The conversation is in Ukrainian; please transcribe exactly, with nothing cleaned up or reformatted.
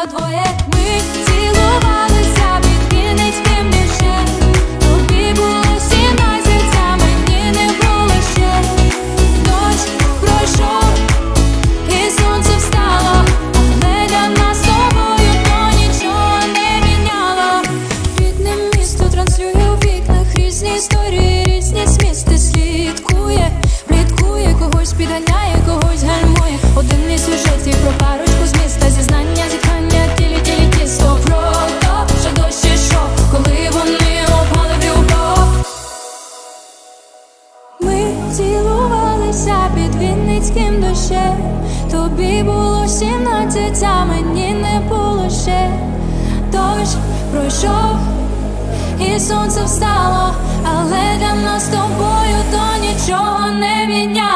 двоє. Ми цілувалися під Вінницьким дощем. Тобі було сімнадцять, а мені не було ще. Дощ пройшов і сонце встало, але для нас з тобою то нічого не міняло. Рідне місто транслює у вікнах різні історії, різні змісти. Слідкує, пліткує, когось підганяє, когось гальмує. Один із сюжетів про парочку з міста. Зізнання, зітхання, тілі, тілі, тісто. Про то, що дощ ішов, коли вони опали в любов. Ми цілувалися під Вінницьким дощем. Тобі було сімнадцять, а мені не було ще. Дощ пройшов і сонце встало, але для нас з тобою то нічого не міняло.